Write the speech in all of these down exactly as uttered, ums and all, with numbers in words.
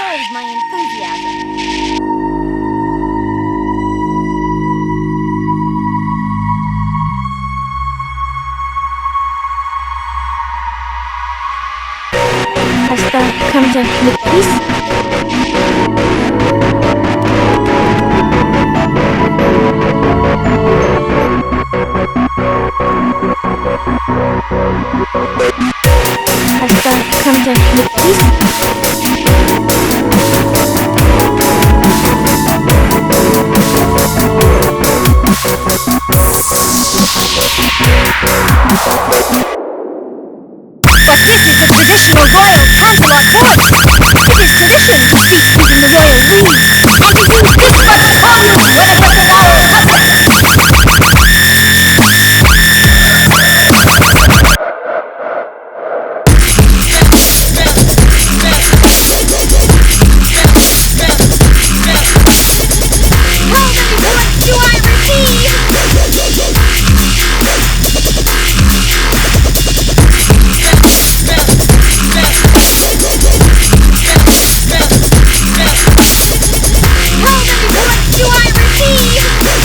hold my enthusiasm. Hasta come to make peace. Hasta come to make peace. But this is the traditional royal Canterlot dance. It is tradition to speak using the royal lead, and to use this much volume when addressing our public. How many bullets do I receive? How many bullets do I receive?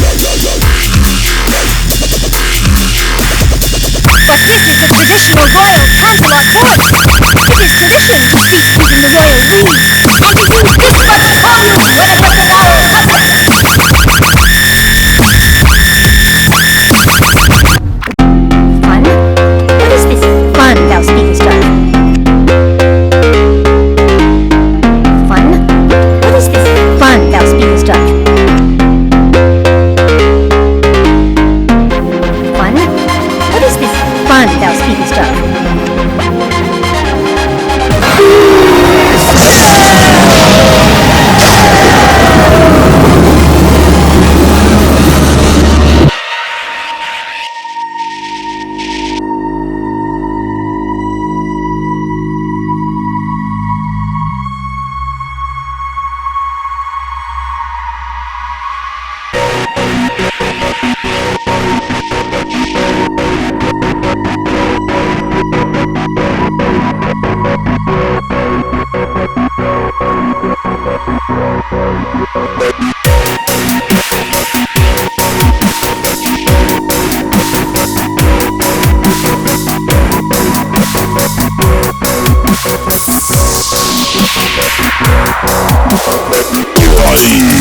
But this is the traditional royal Canterlot dance. It is tradition to speak using the royal lead, and to use this much volume when addressing our public. Fun? What is this fun thou speakest of? Fun? What is this fun thou speakest of? Fun? What is this fun thou speakest of? Body.